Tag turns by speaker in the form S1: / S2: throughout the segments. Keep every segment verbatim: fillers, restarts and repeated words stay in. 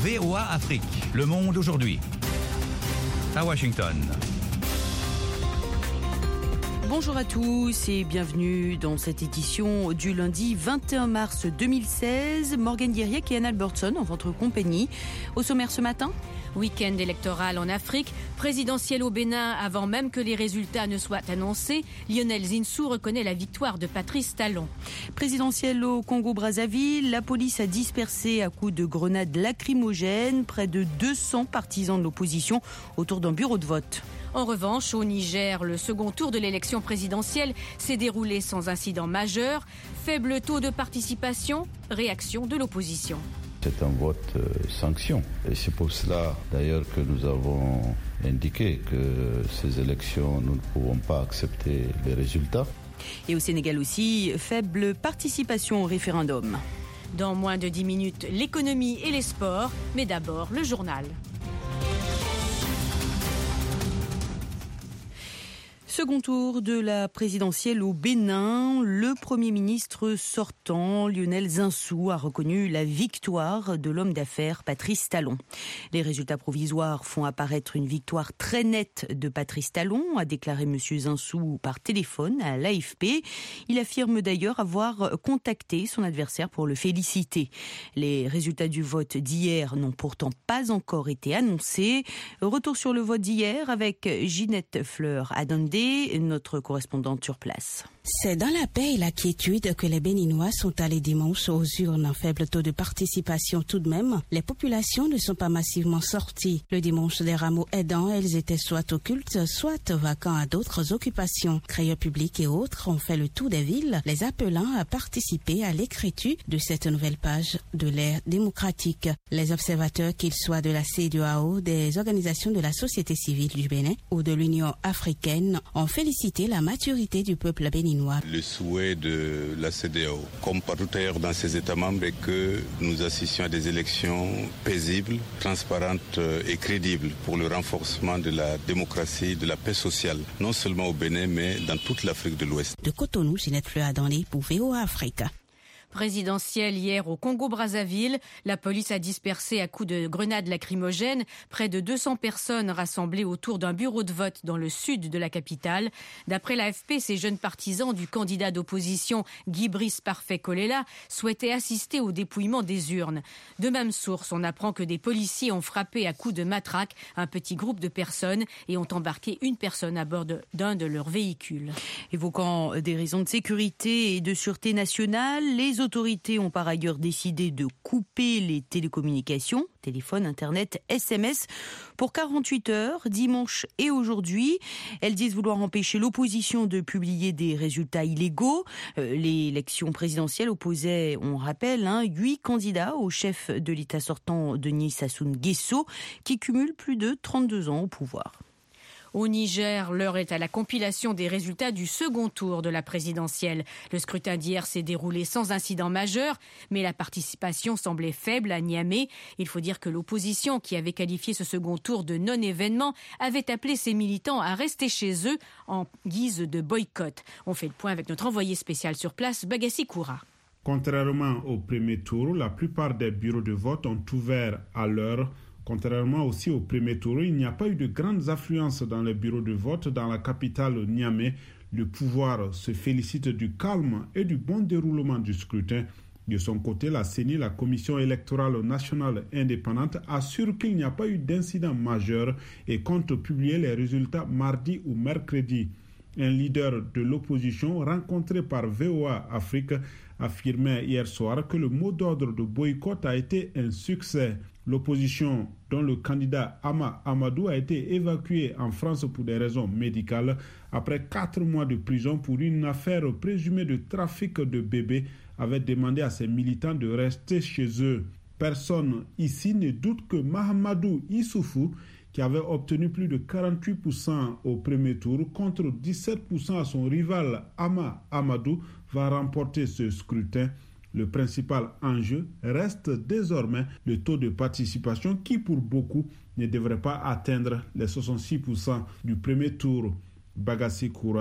S1: V O A Afrique, Le Monde aujourd'hui. À Washington.
S2: Bonjour à tous et bienvenue dans cette édition du lundi vingt et un mars deux mille seize. Morgane Guiriec et Anne Albertson en votre compagnie. Au sommaire ce matin,
S3: week-end électoral en Afrique, présidentiel au Bénin avant même que les résultats ne soient annoncés. Lionel Zinsou reconnaît la victoire de Patrice Talon.
S2: Présidentiel au Congo-Brazzaville, la police a dispersé à coups de grenades lacrymogènes près de deux cents partisans de l'opposition autour d'un bureau de vote.
S3: En revanche, au Niger, le second tour de l'élection présidentielle s'est déroulé sans incident majeur. Faible taux de participation, réaction de l'opposition.
S4: C'est un vote euh, sanction. Et c'est pour cela, d'ailleurs, que nous avons indiqué que ces élections, nous ne pouvons pas accepter les résultats.
S2: Et au Sénégal aussi, faible participation au référendum.
S3: Dans moins de dix minutes, l'économie et les sports, mais d'abord le journal.
S2: Second tour de la présidentielle au Bénin, le Premier ministre sortant, Lionel Zinsou, a reconnu la victoire de l'homme d'affaires Patrice Talon. Les résultats provisoires font apparaître une victoire très nette de Patrice Talon, a déclaré M. Zinsou par téléphone à l'A F P. Il affirme d'ailleurs avoir contacté son adversaire pour le féliciter. Les résultats du vote d'hier n'ont pourtant pas encore été annoncés. Retour sur le vote d'hier avec Ginette Fleur-Adondé, notre correspondante sur place.
S5: C'est dans la paix et la quiétude que les Béninois sont allés dimanche aux urnes. Un faible taux de participation tout de même. Les populations ne sont pas massivement sorties. Le dimanche des rameaux aidants, elles étaient soit occultes, soit vacants à d'autres occupations. Créateurs publics et autres ont fait le tour des villes, les appelant à participer à l'écriture de cette nouvelle page de l'ère démocratique. Les observateurs, qu'ils soient de la C E D E A O, des organisations de la société civile du Bénin ou de l'Union africaine, ont félicité la maturité du peuple béninois.
S6: Le souhait de la C E D E A O, comme partout ailleurs dans ses États membres, est que nous assistions à des élections paisibles, transparentes et crédibles pour le renforcement de la démocratie, de la paix sociale, non seulement au Bénin, mais dans toute l'Afrique de l'Ouest.
S5: De Cotonou, Ginette Fleur-Adondé pour V O A Afrique.
S3: Présidentielle hier au Congo-Brazzaville, la police a dispersé à coups de grenades lacrymogènes près de deux cents personnes rassemblées autour d'un bureau de vote dans le sud de la capitale. D'après l'A F P, ces jeunes partisans du candidat d'opposition Guy Brice Parfait Kolela souhaitaient assister au dépouillement des urnes. De même source, on apprend que des policiers ont frappé à coups de matraque un petit groupe de personnes et ont embarqué une personne à bord de, d'un de leurs véhicules.
S2: Évoquant des raisons de sécurité et de sûreté nationale, les Les autorités ont par ailleurs décidé de couper les télécommunications, téléphone, internet, S M S, pour quarante-huit heures, dimanche et aujourd'hui. Elles disent vouloir empêcher l'opposition de publier des résultats illégaux. Euh, l'élection présidentielle opposait, on rappelle, hein, huit candidats au chef de l'État sortant, Denis Sassou Nguesso, qui cumule plus de trente-deux ans au pouvoir.
S3: Au Niger, l'heure est à la compilation des résultats du second tour de la présidentielle. Le scrutin d'hier s'est déroulé sans incident majeur, mais la participation semblait faible à Niamey. Il faut dire que l'opposition, qui avait qualifié ce second tour de non-événement, avait appelé ses militants à rester chez eux en guise de boycott. On fait le point avec notre envoyé spécial sur place, Bagassi Koura.
S7: Contrairement au premier tour, la plupart des bureaux de vote ont ouvert à l'heure. Contrairement aussi au premier tour, il n'y a pas eu de grandes affluences dans les bureaux de vote dans la capitale Niamey. Le pouvoir se félicite du calme et du bon déroulement du scrutin. De son côté, la C E N I, la Commission électorale nationale indépendante, assure qu'il n'y a pas eu d'incident majeur et compte publier les résultats mardi ou mercredi. Un leader de l'opposition rencontré par V O A Afrique affirmait hier soir que le mot d'ordre de boycott a été un succès. L'opposition, dont le candidat Ama Amadou a été évacué en France pour des raisons médicales après quatre mois de prison pour une affaire présumée de trafic de bébés, avait demandé à ses militants de rester chez eux. Personne ici ne doute que Mahamadou Issoufou, qui avait obtenu plus de quarante-huit pour cent au premier tour contre dix-sept pour cent à son rival Ama Amadou, va remporter ce scrutin. Le principal enjeu reste désormais le taux de participation qui, pour beaucoup, ne devrait pas atteindre les soixante-six pour cent du premier tour. Bagassi Koura,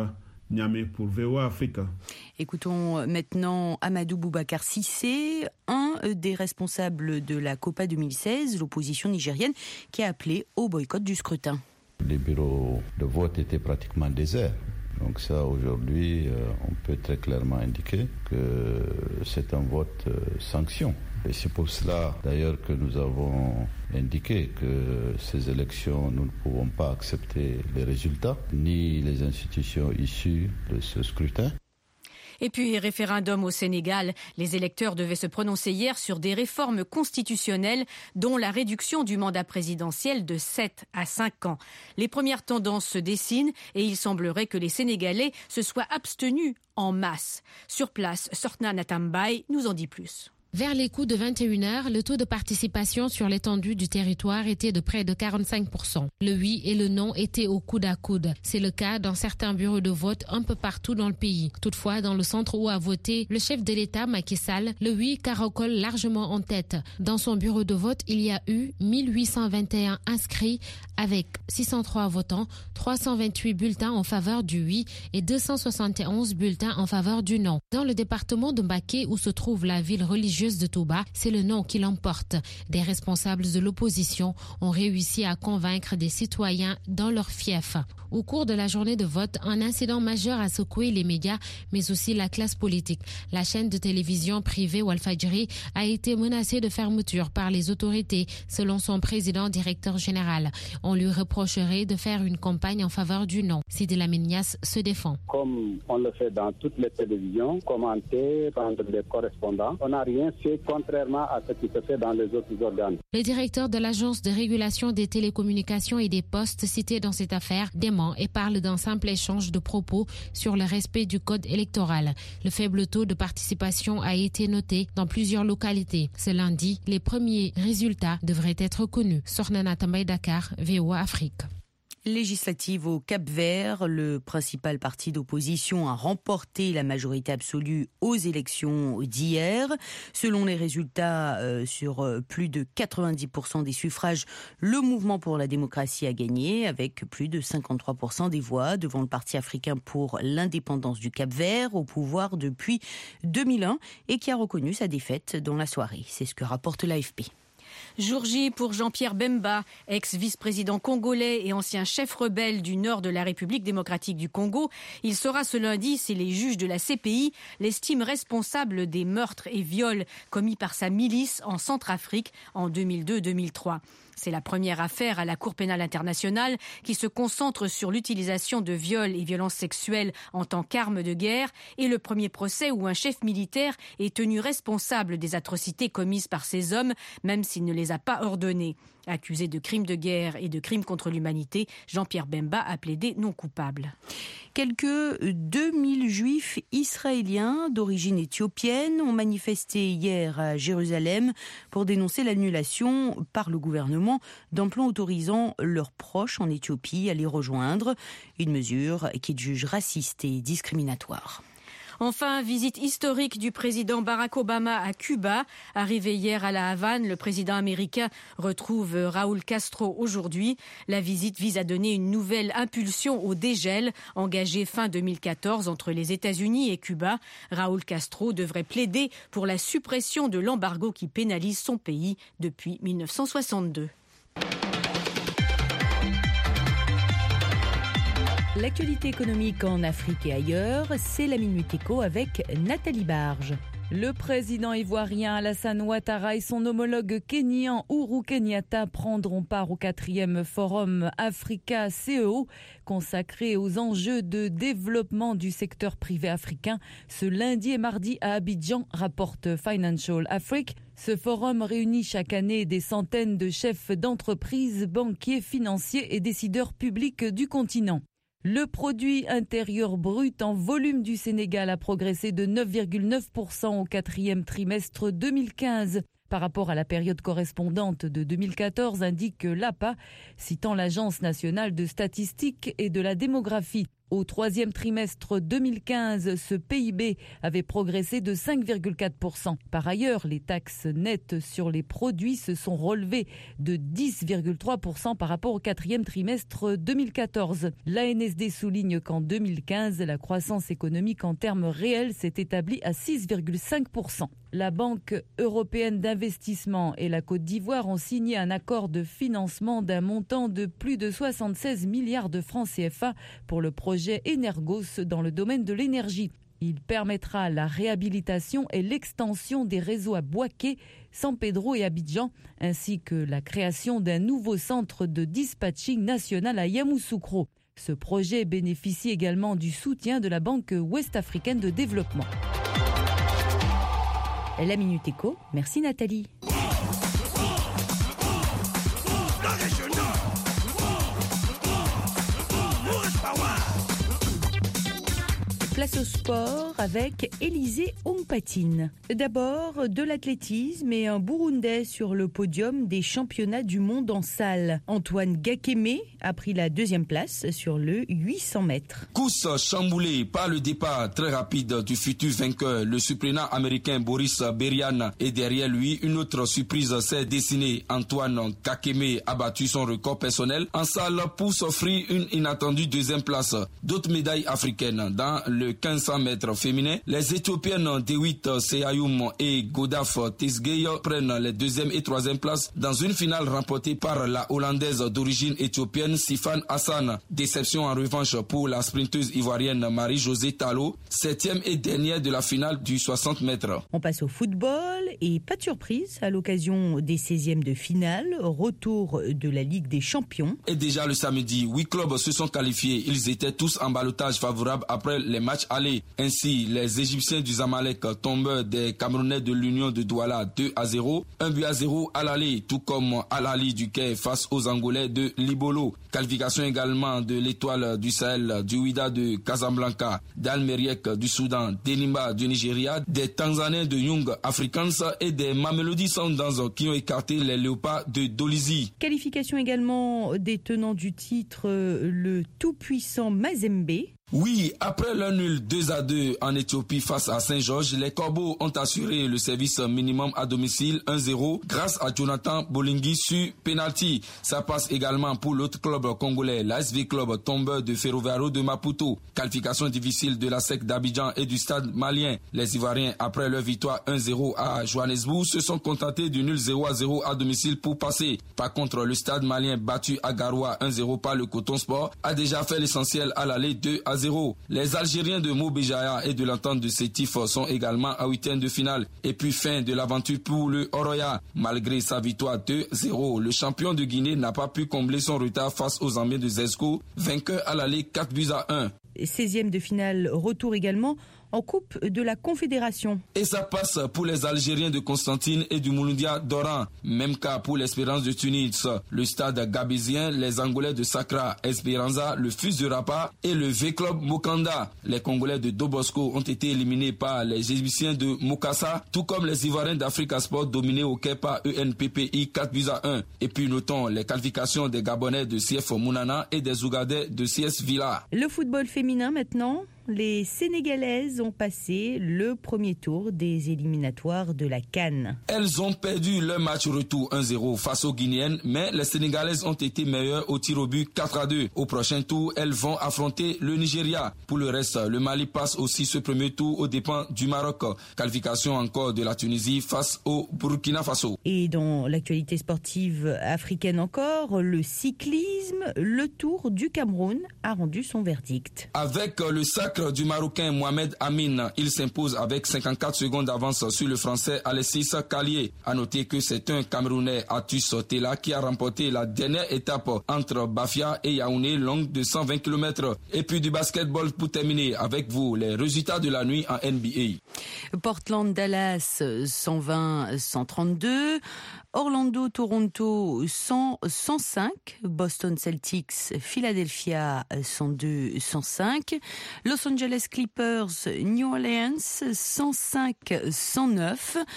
S7: Niamey pour V O A Afrique.
S2: Écoutons maintenant Amadou Boubacar Cissé, un des responsables de la COPA deux mille seize, l'opposition nigérienne, qui a appelé au boycott du scrutin.
S4: Les bureaux de vote étaient pratiquement déserts. Donc ça, aujourd'hui, euh, on peut très clairement indiquer que c'est un vote euh, sanction. Et c'est pour cela, d'ailleurs, que nous avons indiqué que ces élections, nous ne pouvons pas accepter les résultats, ni les institutions issues de ce scrutin.
S3: Et puis, référendum au Sénégal. Les électeurs devaient se prononcer hier sur des réformes constitutionnelles, dont la réduction du mandat présidentiel de sept à cinq ans. Les premières tendances se dessinent et il semblerait que les Sénégalais se soient abstenus en masse. Sur place, Sortna Natambaye nous en dit plus.
S8: Vers les coups de vingt et une heures, le taux de participation sur l'étendue du territoire était de près de quarante-cinq pour cent. Le oui et le non étaient au coude à coude. C'est le cas dans certains bureaux de vote un peu partout dans le pays. Toutefois, dans le centre où a voté le chef de l'État, Macky Sall, le oui caracole largement en tête. Dans son bureau de vote, il y a eu mille huit cent vingt et un inscrits avec six cent trois votants, trois cent vingt-huit bulletins en faveur du oui et deux cent soixante et onze bulletins en faveur du non. Dans le département de Mbacké, où se trouve la ville religieuse de Touba, c'est le non qui l'emporte. Des responsables de l'opposition ont réussi à convaincre des citoyens dans leur fief. Au cours de la journée de vote, un incident majeur a secoué les médias, mais aussi la classe politique. La chaîne de télévision privée Walfadjri a été menacée de fermeture par les autorités, selon son président directeur général. On lui reprocherait de faire une campagne en faveur du non. Sidi Lamine Niasse se défend.
S9: Comme on le fait dans toutes les télévisions, commenter, prendre des correspondants, on n'a rien fait contrairement à ce qui se fait dans les autres organes.
S8: Le directeur de l'Agence de régulation des télécommunications et des postes cité dans cette affaire dément et parle d'un simple échange de propos sur le respect du code électoral. Le faible taux de participation a été noté dans plusieurs localités. Ce lundi, les premiers résultats devraient être connus. Sornana Tambay, Dakar, V O A Afrique.
S2: Législative au Cap-Vert, le principal parti d'opposition a remporté la majorité absolue aux élections d'hier. Selon les résultats, euh, sur plus de quatre-vingt-dix pour cent des suffrages, le mouvement pour la démocratie a gagné avec plus de cinquante-trois pour cent des voix devant le Parti africain pour l'indépendance du Cap-Vert, au pouvoir depuis deux mille un et qui a reconnu sa défaite dans la soirée. C'est ce que rapporte l'A F P.
S3: Jour J pour Jean-Pierre Bemba, ex-vice-président congolais et ancien chef rebelle du nord de la République démocratique du Congo. Il sera ce lundi si les juges de la C P I l'estiment responsable des meurtres et viols commis par sa milice en Centrafrique en deux mille deux deux mille trois. C'est la première affaire à la Cour pénale internationale qui se concentre sur l'utilisation de viols et violences sexuelles en tant qu'arme de guerre et le premier procès où un chef militaire est tenu responsable des atrocités commises par ces hommes, même s'il ne les a pas ordonnées. Accusé de crimes de guerre et de crimes contre l'humanité, Jean-Pierre Bemba a plaidé non coupable.
S2: Quelques deux mille juifs israéliens d'origine éthiopienne ont manifesté hier à Jérusalem pour dénoncer l'annulation par le gouvernement d'un plan autorisant leurs proches en Éthiopie à les rejoindre. Une mesure qu'ils jugent raciste et discriminatoire.
S3: Enfin, visite historique du président Barack Obama à Cuba. Arrivé hier à La Havane, le président américain retrouve Raúl Castro aujourd'hui. La visite vise à donner une nouvelle impulsion au dégel engagé fin deux mille quatorze entre les États-Unis et Cuba. Raúl Castro devrait plaider pour la suppression de l'embargo qui pénalise son pays depuis mille neuf cent soixante-deux.
S2: L'actualité économique en Afrique et ailleurs, c'est la Minute Éco avec Nathalie Barge.
S10: Le président ivoirien Alassane Ouattara et son homologue kényan Uhuru Kenyatta prendront part au quatrième forum Africa C E O consacré aux enjeux de développement du secteur privé africain ce lundi et mardi à Abidjan, rapporte Financial Afrique. Ce forum réunit chaque année des centaines de chefs d'entreprises, banquiers, financiers et décideurs publics du continent. Le produit intérieur brut en volume du Sénégal a progressé de neuf virgule neuf pour cent au quatrième trimestre deux mille quinze par rapport à la période correspondante de deux mille quatorze, indique l'A P A, citant l'Agence nationale de statistique et de la démographie. Au troisième trimestre deux mille quinze, ce P I B avait progressé de cinq virgule quatre pour cent. Par ailleurs, les taxes nettes sur les produits se sont relevées de dix virgule trois pour cent par rapport au quatrième trimestre deux mille quatorze. L'A N S D souligne qu'en deux mille quinze, la croissance économique en termes réels s'est établie à six virgule cinq pour cent. La Banque européenne d'investissement et la Côte d'Ivoire ont signé un accord de financement d'un montant de plus de soixante-seize milliards de francs C F A pour le projet Energos dans le domaine de l'énergie. Il permettra la réhabilitation et l'extension des réseaux à Bouaké, San Pedro et Abidjan, ainsi que la création d'un nouveau centre de dispatching national à Yamoussoukro. Ce projet bénéficie également du soutien de la Banque ouest-africaine de développement.
S2: La Minute Éco, merci Nathalie. Place au sport avec Élisée Ongpatine. D'abord, de l'athlétisme et un Burundais sur le podium des championnats du monde en salle. Antoine Gakeme a pris la deuxième place sur le huit cents mètres.
S11: Course chamboulée par le départ très rapide du futur vainqueur, le suppléant américain Boris Berian. Et derrière lui, une autre surprise s'est dessinée. Antoine Gakeme a battu son record personnel en salle pour s'offrir une inattendue deuxième place. D'autres médailles africaines dans le quinze cents mètres féminin, les Éthiopiennes Dewit Seyayoum et Godaf Tesgey prennent les deuxième et troisième places dans une finale remportée par la Hollandaise d'origine éthiopienne Sifan Hassan. Déception en revanche pour la sprinteuse ivoirienne Marie-Josée Talo, septième et dernière de la finale du soixante mètres.
S2: On passe au football et pas de surprise à l'occasion des seizièmes de finale, retour de la Ligue des Champions.
S11: Et déjà le samedi, huit clubs se sont qualifiés. Ils étaient tous en ballottage favorable après les matchs allés. Ainsi, les Égyptiens du Zamalek tombent des Camerounais de l'Union de Douala deux à zéro, un but à zéro à l'aller, tout comme Al-Ali du Caire face aux Angolais de Libolo. Qualification également de l'Étoile du Sahel, du Ouida de Casablanca, d'Al-Meriek du Soudan, d'Enimba du Nigeria, des Tanzaniens de Young Africans et des Mamelody Sundowns qui ont écarté les Léopards de Dolisie.
S2: Qualification également des tenants du titre, le tout-puissant Mazembe.
S11: Oui, après le nul deux à deux en Éthiopie face à Saint-Georges, les Corbeaux ont assuré le service minimum à domicile un zéro grâce à Jonathan Bolingui sur penalty. Ça passe également pour l'autre club congolais, l'A S V Club tombeur de Ferroviario de Maputo. Qualification difficile de la S E C d'Abidjan et du Stade malien. Les Ivoiriens, après leur victoire un zéro à Johannesburg, se sont contentés du nul zéro à zéro à domicile pour passer. Par contre, le Stade malien battu à Garoua un zéro par le Coton Sport a déjà fait l'essentiel à l'aller deux à zéro. Les Algériens de Mobéjaya et de l'entente de Sétif sont également à huitième de finale. Et puis fin de l'aventure pour le Oroya. Malgré sa victoire deux zéro, le champion de Guinée n'a pas pu combler son retard face aux Zambiens de Zesco, vainqueur à l'aller quatre buts à un.
S2: seizième de finale, retour également en Coupe de la Confédération.
S11: Et ça passe pour les Algériens de Constantine et du Mouloudia d'Oran. Même cas pour l'Espérance de Tunis, le Stade Gabésien, les Angolais de Sacra, Esperanza, le Fus de Rapa et le V-Club Mokanda. Les Congolais de Dobosco ont été éliminés par les Égyptiens de Mokassa, tout comme les Ivoiriens d'Africa Sport dominés au Quai par E N P P I quatre buts à un. Et puis notons les qualifications des Gabonais de C F Mounana et des Ougadais de C S Villa.
S2: Le football féminin maintenant. Les Sénégalaises ont passé le premier tour des éliminatoires de la CAN.
S11: Elles ont perdu leur match retour un zéro face aux Guinéennes, mais les Sénégalaises ont été meilleures au tir au but quatre à deux. Au prochain tour, elles vont affronter le Nigeria. Pour le reste, le Mali passe aussi ce premier tour aux dépens du Maroc. Qualification encore de la Tunisie face au Burkina Faso.
S2: Et dans l'actualité sportive africaine encore, le cyclisme, le Tour du Cameroun a rendu son verdict.
S11: Avec le sacre du Marocain Mohamed Amin, il s'impose avec cinquante-quatre secondes d'avance sur le Français Alexis Calier. A noter que c'est un Camerounais, Atus Tela, qui a remporté la dernière étape entre Bafia et Yaoundé, longue de cent vingt kilomètres. Et puis du basketball pour terminer avec vous, les résultats de la nuit en N B A.
S2: Portland Dallas cent vingt à cent trente-deux. Orlando, Toronto, cent à cent cinq. Boston Celtics, Philadelphia, cent deux à cent cinq. Los Angeles Clippers, New Orleans, cent cinq à cent neuf.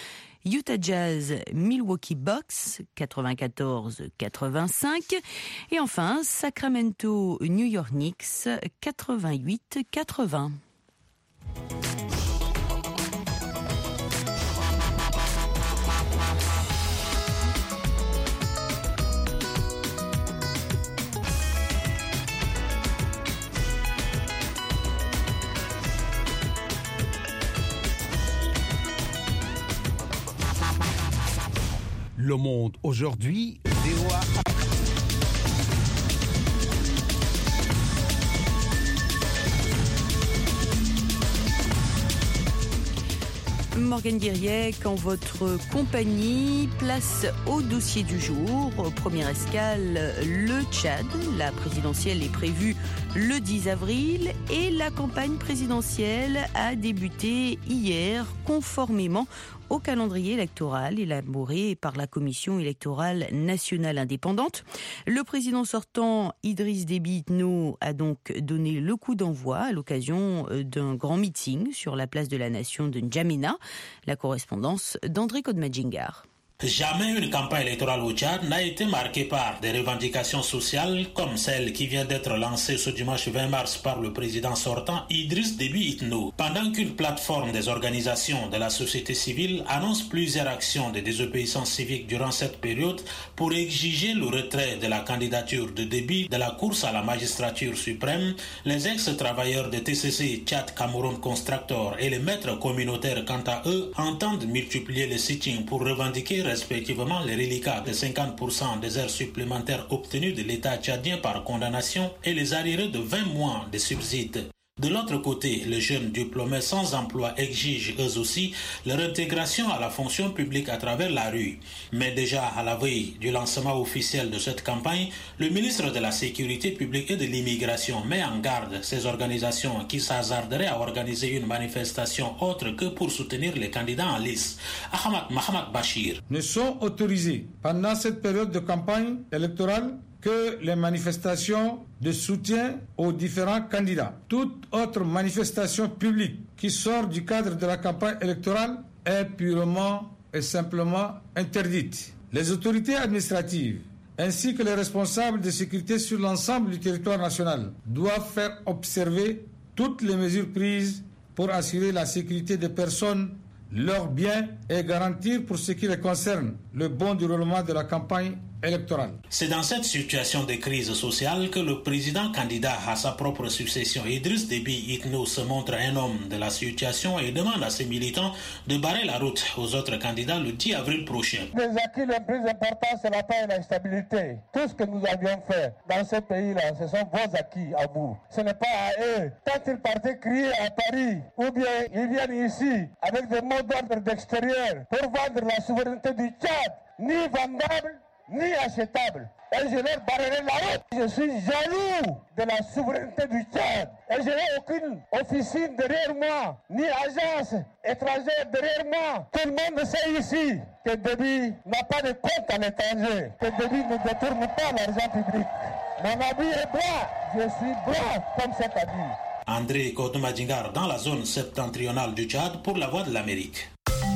S2: Utah Jazz, Milwaukee Bucks, quatre-vingt-quatorze quatre-vingt-cinq. Et enfin, Sacramento, New York Knicks, quatre-vingt-huit quatre-vingts.
S12: Le Monde aujourd'hui, V O A.
S2: Morgane Guiriec, en votre compagnie, place au dossier du jour. Première escale, le Tchad. La présidentielle est prévue le dix avril et la campagne présidentielle a débuté hier conformément au calendrier électoral élaboré par la Commission électorale nationale indépendante. Le président sortant, Idriss Déby Itno, a donc donné le coup d'envoi à l'occasion d'un grand meeting sur la place de la Nation de N'Djamena. La correspondance d'André Kodmadjingar.
S13: Jamais une campagne électorale au Tchad n'a été marquée par des revendications sociales comme celle qui vient d'être lancée ce dimanche vingt mars par le président sortant Idriss Déby Itno. Pendant qu'une plateforme des organisations de la société civile annonce plusieurs actions de désobéissance civique durant cette période pour exiger le retrait de la candidature de Déby de la course à la magistrature suprême, les ex-travailleurs de T C C Tchad Cameroun Constructor et les maîtres communautaires quant à eux entendent multiplier les sittings pour revendiquer respectivement les reliquats de cinquante pour cent des heures supplémentaires obtenues de l'État tchadien par condamnation et les arriérés de vingt mois de subsides. De l'autre côté, les jeunes diplômés sans emploi exigent eux aussi leur intégration à la fonction publique à travers la rue. Mais déjà à la veille du lancement officiel de cette campagne, le ministre de la Sécurité publique et de l'Immigration met en garde ces organisations qui s'hasarderaient à organiser une manifestation autre que pour soutenir les candidats en lice. Ahmad Mahamat Bachir.
S14: Ne sont autorisés pendant cette période de campagne électorale que les manifestations de soutien aux différents candidats. Toute autre manifestation publique qui sort du cadre de la campagne électorale est purement et simplement interdite. Les autorités administratives ainsi que les responsables de sécurité sur l'ensemble du territoire national doivent faire observer toutes les mesures prises pour assurer la sécurité des personnes, leurs biens et garantir pour ce qui les concerne le bon déroulement de la campagne électorale.
S13: C'est dans cette situation de crise sociale que le président candidat à sa propre succession, Idriss Déby Itno, se montre un homme de la situation et demande à ses militants de barrer la route aux autres candidats le dix avril prochain.
S15: Les acquis les plus importants, c'est la paix et la stabilité. Tout ce que nous avions fait dans ce pays-là, ce sont vos acquis à vous. Ce n'est pas à eux. Quand ils partaient crier à Paris, ou bien ils viennent ici avec des mots d'ordre d'extérieur pour vendre la souveraineté du Tchad, ni vendable, ni acceptable. Et je leur barrerai la route. Je suis jaloux de la souveraineté du Tchad. Et je n'ai aucune officine derrière moi, ni agence étrangère derrière moi. Tout le monde sait ici que Déby n'a pas de compte à l'étranger, que Déby ne détourne pas l'argent public. Mon habit est blanc, je suis blanc comme cet habit.
S13: André Kodmadjingar dans la zone septentrionale du Tchad pour la Voix de l'Amérique.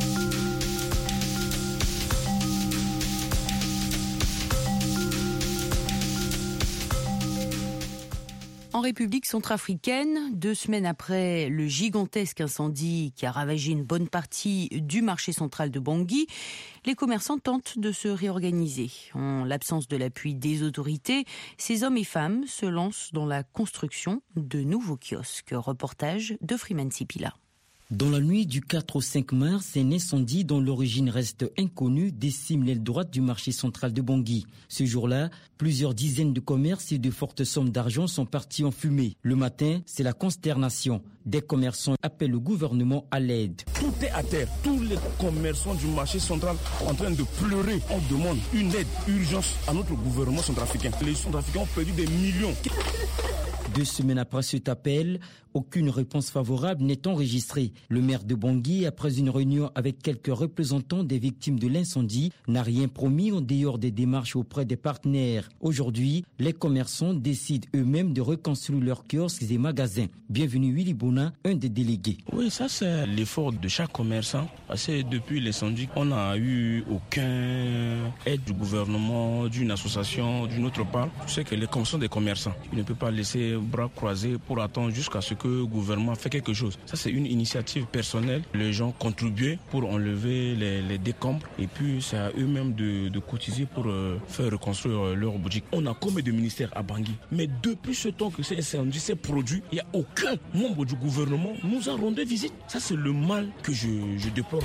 S2: En République centrafricaine, deux semaines après le gigantesque incendie qui a ravagé une bonne partie du marché central de Bangui, les commerçants tentent de se réorganiser. En l'absence de l'appui des autorités, ces hommes et femmes se lancent dans la construction de nouveaux kiosques. Reportage de Freeman Sipila.
S16: Dans la nuit du quatre au cinq mars, un incendie dont l'origine reste inconnue décime l'aile droite du marché central de Bangui. Ce jour-là, plusieurs dizaines de commerces et de fortes sommes d'argent sont partis en fumée. Le matin, c'est la consternation. Des commerçants appellent le gouvernement à l'aide.
S17: Tout est à terre. Tous les commerçants du marché central sont en train de pleurer. On demande une aide, urgence à notre gouvernement centrafricain. Les centrafricains ont perdu des millions.
S16: Deux semaines après cet appel, aucune réponse favorable n'est enregistrée. Le maire de Bangui, après une réunion avec quelques représentants des victimes de l'incendie, n'a rien promis en dehors des démarches auprès des partenaires. Aujourd'hui, les commerçants décident eux-mêmes de reconstruire leurs kiosques et magasins. Bienvenue Willy Bouna, un des délégués.
S17: Oui, ça c'est l'effort de chaque commerçant. Parce que depuis l'incendie, on n'a eu aucun aide du gouvernement, d'une association, d'une autre part. Je sais que les commerçants des commerçants, ils ne peuvent pas laisser bras croisés pour attendre jusqu'à ce que le gouvernement fasse quelque chose. Ça c'est une initiative personnelle. Les gens contribuaient pour enlever les, les décombres et puis c'est à eux-mêmes de, de cotiser pour euh, faire reconstruire euh, leur boutique. On a combien de ministères à Bangui? Mais depuis ce temps que cet incendie s'est produit, il n'y a aucun membre du gouvernement nous a rendu visite. Ça c'est le mal que je, je déplore.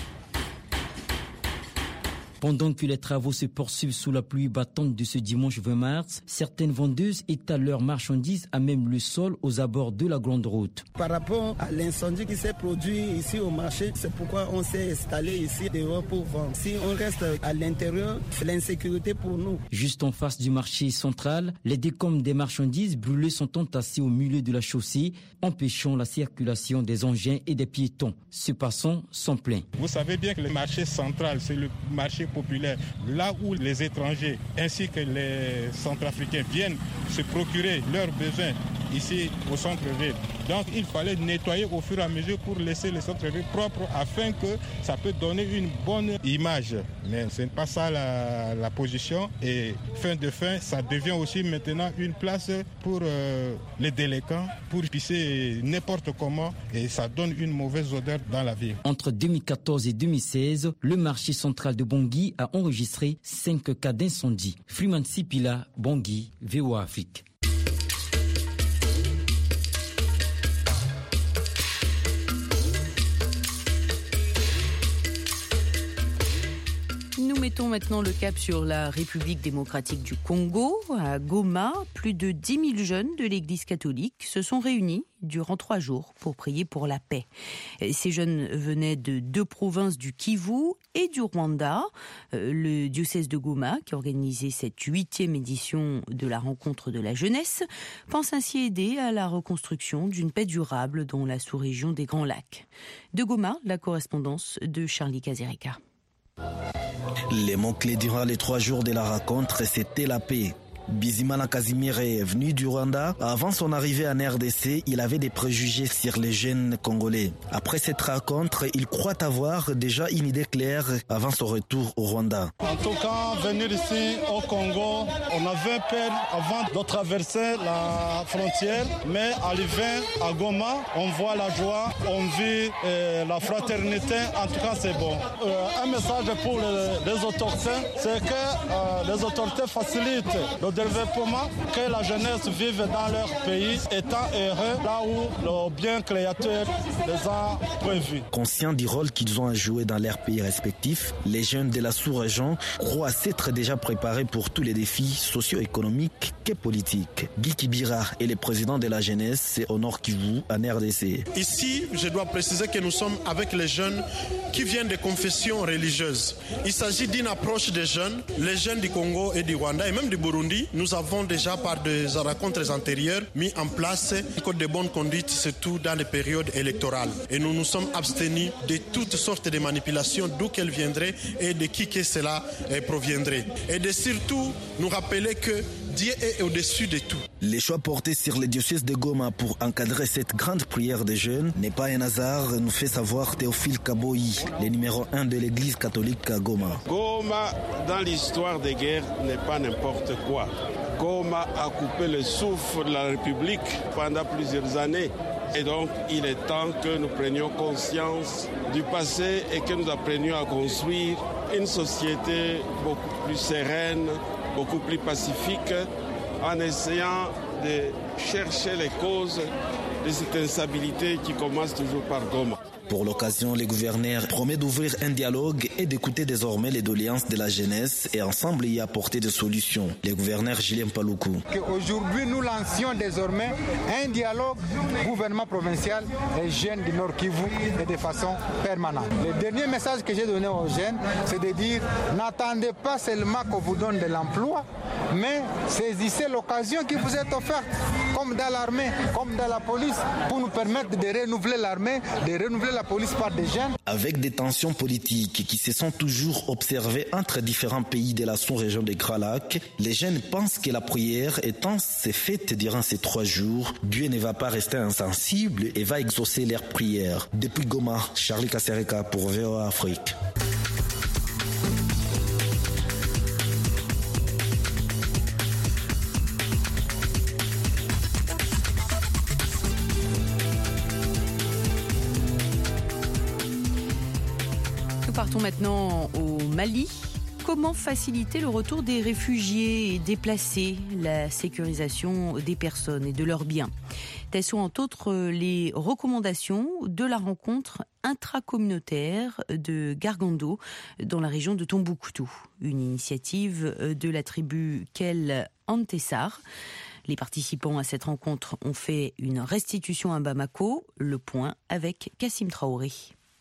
S16: Pendant que les travaux se poursuivent sous la pluie battante de ce dimanche vingt mars, certaines vendeuses étalent leurs marchandises à même le sol aux abords de la grande route.
S18: Par rapport à l'incendie qui s'est produit ici au marché, c'est pourquoi on s'est installé ici dehors pour vendre. Si on reste à l'intérieur, c'est l'insécurité pour nous.
S16: Juste en face du marché central, les décombres des marchandises brûlées sont entassés au milieu de la chaussée, empêchant la circulation des engins et des piétons. Ce passant sont pleins.
S19: Vous savez bien que le marché central, c'est le marché populaire, là où les étrangers ainsi que les centrafricains viennent se procurer leurs besoins ici au centre-ville. Donc il fallait nettoyer au fur et à mesure pour laisser le centre-ville propre afin que ça peut donner une bonne image. Mais ce n'est pas ça la, la position et fin de fin, ça devient aussi maintenant une place pour euh, les délinquants, pour pisser n'importe comment et ça donne une mauvaise odeur dans la ville.
S16: Entre deux mille quatorze et deux mille seize, le marché central de Bangui a enregistré cinq cas d'incendie. Freeman Sipila, Bangui, V O A Afrique.
S2: Nous mettons maintenant le cap sur la République démocratique du Congo. À Goma, plus de dix mille jeunes de l'Église catholique se sont réunis durant trois jours pour prier pour la paix. Ces jeunes venaient de deux provinces du Kivu et du Rwanda. Le diocèse de Goma, qui organisait cette huitième édition de la rencontre de la jeunesse, pense ainsi aider à la reconstruction d'une paix durable dans la sous-région des Grands Lacs. De Goma, la correspondance de Charlie Kazereka.
S20: Les mots-clés durant les trois jours de la rencontre, c'était la paix. Bizimana Casimir est venu du Rwanda. Avant son arrivée en R D C, il avait des préjugés sur les jeunes congolais. Après cette rencontre, il croit avoir déjà une idée claire avant son retour au Rwanda.
S21: En tout cas, venir ici au Congo, on avait peur avant de traverser la frontière, mais arrivé à Goma, on voit la joie, on vit euh, la fraternité. En tout cas, c'est bon. Euh, un message pour les, les autorités, c'est que euh, les autorités facilitent le développement, que la jeunesse vive dans leur pays, étant heureux là où le bien créateur les a prévus.
S20: Conscients du rôle qu'ils ont à jouer dans leurs pays respectifs, les jeunes de la sous-région croient s'être déjà préparés pour tous les défis socio-économiques et politiques. Guy Kibira est le président de la jeunesse au Nord Kivu, en R D C.
S22: Ici, je dois préciser que nous sommes avec les jeunes qui viennent des confessions religieuses. Il s'agit d'une approche des jeunes, les jeunes du Congo et du Rwanda et même du Burundi. Nous avons déjà, par des rencontres antérieures, mis en place un code de bonne conduite, surtout dans les périodes électorales. Et nous nous sommes abstenus de toutes sortes de manipulations, d'où qu'elles viendraient et de qui que cela proviendrait. Et de surtout nous rappeler que Dieu est au-dessus de tout.
S20: Les choix portés sur le diocèse de Goma pour encadrer cette grande prière des jeunes n'est pas un hasard, nous fait savoir Théophile Kaboyi, le numéro un de l'église catholique à Goma.
S23: Goma, dans l'histoire des guerres, n'est pas n'importe quoi. Goma a coupé le souffle de la République pendant plusieurs années. Et donc, il est temps que nous prenions conscience du passé et que nous apprenions à construire une société beaucoup plus sereine, beaucoup plus pacifique, en essayant de chercher les causes de cette instabilité qui commence toujours par Goma.
S20: Pour l'occasion, le gouverneur promet d'ouvrir un dialogue et d'écouter désormais les doléances de la jeunesse et ensemble y apporter des solutions. Le gouverneur Julien Paloukou.
S24: Aujourd'hui, nous lancions désormais un dialogue gouvernement provincial et jeunes du Nord Kivu et de façon permanente. Le dernier message que j'ai donné aux jeunes, c'est de dire n'attendez pas seulement qu'on vous donne de l'emploi, mais saisissez l'occasion qui vous est offerte comme dans l'armée, comme dans la police, pour nous permettre de renouveler l'armée, de renouveler la police par des jeunes.
S20: Avec des tensions politiques qui se sont toujours observées entre différents pays de la sous-région des Grands Lacs, les jeunes pensent que la prière étant s'est faite durant ces trois jours, Dieu ne va pas rester insensible et va exaucer leurs prières. Depuis Goma, Charlie Kasereka pour V O A Afrique.
S2: Nous partons maintenant au Mali. Comment faciliter le retour des réfugiés et déplacer la sécurisation des personnes et de leurs biens? Telles sont entre autres les recommandations de la rencontre intracommunautaire de Gargando dans la région de Tombouctou, une initiative de la tribu Kel Antessar. Les participants à cette rencontre ont fait une restitution à Bamako. Le point avec Kassim Traoré.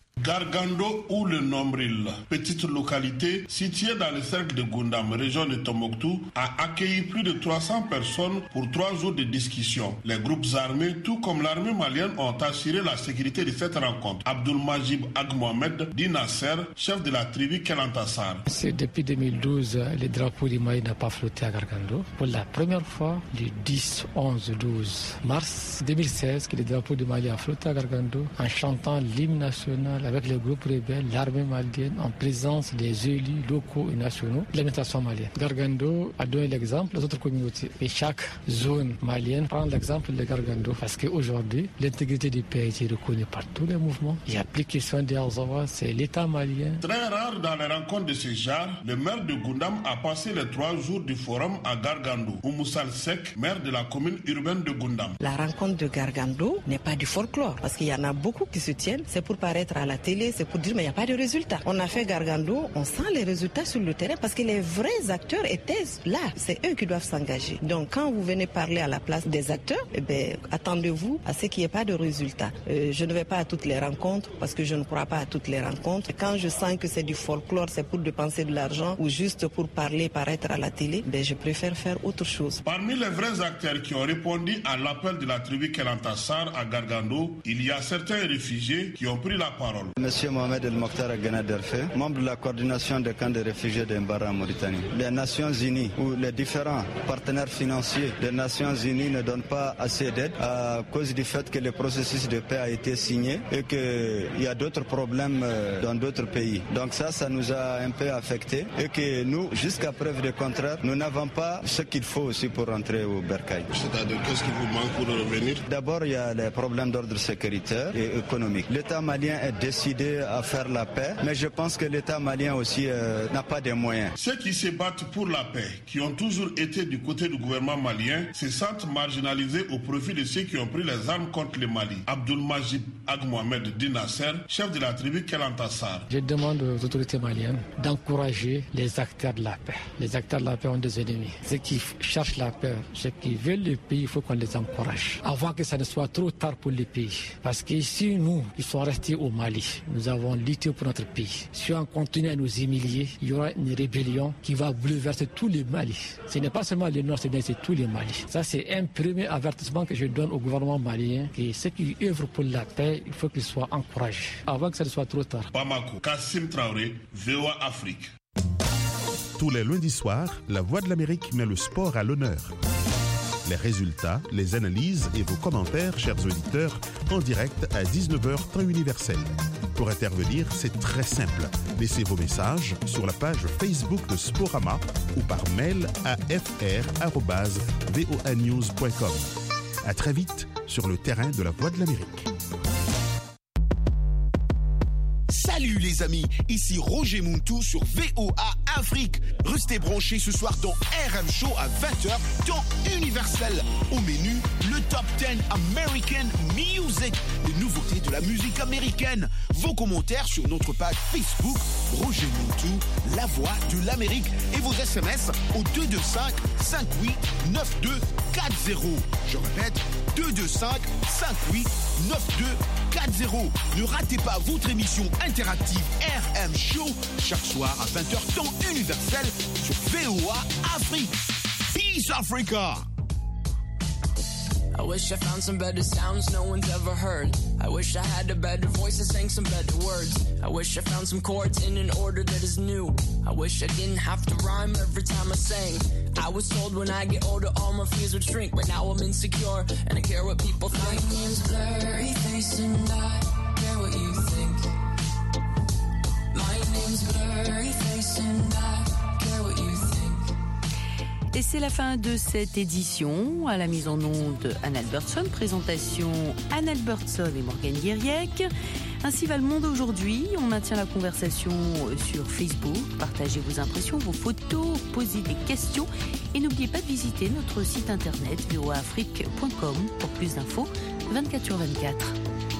S1: Gargando ou le Nombril, petite localité située dans le cercle de Gundam, région de Tombouctou, a accueilli plus de trois cents personnes pour trois jours de discussion. Les groupes armés, tout comme l'armée malienne, ont assuré la sécurité de cette rencontre. Abdul Majib Ag Mohamed dit Nasser, chef de la tribu Kelantassar.
S5: C'est depuis deux mille douze, le drapeau du Mali n'a pas flotté à Gargando. Pour la première fois, le dix, onze, douze mars deux mille seize, que le drapeau du Mali a flotté à Gargando en chantant l'hymne national avec les groupes rebelles, l'armée malienne, en présence des élus locaux et nationaux de l'administration malienne. Gargando a donné l'exemple aux autres communautés. Et chaque zone malienne prend l'exemple de Gargando parce qu'aujourd'hui, l'intégrité du pays est reconnue par tous les mouvements. Il n'y a plus question d'Arzawa, c'est l'État malien.
S1: Très rare dans les rencontres de ce genre, le maire de Gundam a passé les trois jours du forum à Gargando. Oumoussal Sek, maire de la commune urbaine de Gundam.
S6: La rencontre de Gargando n'est pas du folklore parce qu'il y en a beaucoup qui se tiennent. C'est pour paraître à la télé, c'est pour dire mais il n'y a pas de résultats. On a fait Gargando, on sent les résultats sur le terrain parce que les vrais acteurs étaient là. C'est eux qui doivent s'engager. Donc quand vous venez parler à la place des acteurs, eh bien, attendez-vous à ce qu'il n'y ait pas de résultats. Euh, je ne vais pas à toutes les rencontres parce que je ne crois pas à toutes les rencontres. Quand je sens que c'est du folklore, c'est pour dépenser de l'argent ou juste pour parler, paraître à la télé, ben, je préfère faire autre chose.
S1: Parmi les vrais acteurs qui ont répondu à l'appel de la tribu Kelantassar à Gargando, il y a certains réfugiés qui ont pris la parole.
S7: Monsieur Mohamed El Mokhtar Agana Derfe, membre de la coordination des camps de réfugiés de Mbara en Mauritanie. Les Nations Unies ou les différents partenaires financiers des Nations Unies ne donnent pas assez d'aide à cause du fait que le processus de paix a été signé et qu'il y a d'autres problèmes dans d'autres pays. Donc ça, ça nous a un peu affecté et que nous, jusqu'à preuve du contraire, nous n'avons pas ce qu'il faut aussi pour rentrer au Bercail.
S1: C'est-à-dire, qu'est-ce qui vous manque pour revenir?
S7: D'abord, il y a les problèmes d'ordre sécuritaire et économique. L'État malien est décidé à faire la paix, mais je pense que l'État malien aussi euh, n'a pas de moyens.
S1: Ceux qui se battent pour la paix, qui ont toujours été du côté du gouvernement malien, se sentent marginalisés au profit de ceux qui ont pris les armes contre le Mali. Abdul Majib Ag Mohamed Di Nasser, chef de la tribu Kelantassar.
S5: Je demande aux autorités maliennes d'encourager les acteurs de la paix. Les acteurs de la paix ont des ennemis. Ceux qui cherchent la paix, ceux qui veulent le pays, il faut qu'on les encourage. Avant que ça ne soit trop tard pour le pays. Parce que si nous, qui sommes restés au Mali, nous avons lutté pour notre pays. Si on continue à nous humilier, il y aura une rébellion qui va bouleverser tout le Mali. Ce n'est pas seulement le Nord, c'est bien c'est tout le Mali. Ça, c'est un premier avertissement que je donne au gouvernement malien, que ceux qui œuvrent pour la paix, il faut qu'ils soient encouragés, avant que ça ne soit trop tard.
S1: Bamako, Kassim Traoré, V O A Afrique.
S25: Tous les lundis soirs, La Voix de l'Amérique met le sport à l'honneur. Les résultats, les analyses et vos commentaires, chers auditeurs, en direct à dix-neuf heures temps universel. Pour intervenir, c'est très simple. Laissez vos messages sur la page Facebook de Sporama ou par mail à f r arobase v o a news point com. À très vite sur le terrain de La Voix de l'Amérique.
S26: Salut les amis, ici Roger Muntou sur V O A Afrique. Restez branchés ce soir dans R M Show à vingt heures, temps universel. Au menu, le Top dix American Music, les nouveautés de la musique américaine. Vos commentaires sur notre page Facebook, Roger Muntou, la voix de l'Amérique. Et vos S M S au deux deux cinq, cinq huit neuf deux quatre zéro. Je répète, deux deux cinq, cinq huit neuf deux quatre zéro. Ne ratez pas votre émission interactive R M Show chaque soir à vingt heures temps universel sur V O A Afrique. Peace Africa.
S3: I wish I found some better sounds no one's ever heard. I wish I had a better voice and sang some better words. I wish I found some chords in an order that is new. I wish I didn't have to rhyme every time I sang. I was told when I get older all my fears would shrink, but now I'm insecure and I care what people think. My name's Blurry Face and I care what you think. My name's Blurry Face and I care what you think.
S2: Et c'est la fin de cette édition. À la mise en onde, Anne Albertson. Présentation, Anne Albertson et Morgane Guiriec. Ainsi va le monde aujourd'hui. On maintient la conversation sur Facebook. Partagez vos impressions, vos photos, posez des questions. Et n'oubliez pas de visiter notre site internet v o a afrique point com pour plus d'infos vingt-quatre sur vingt-quatre.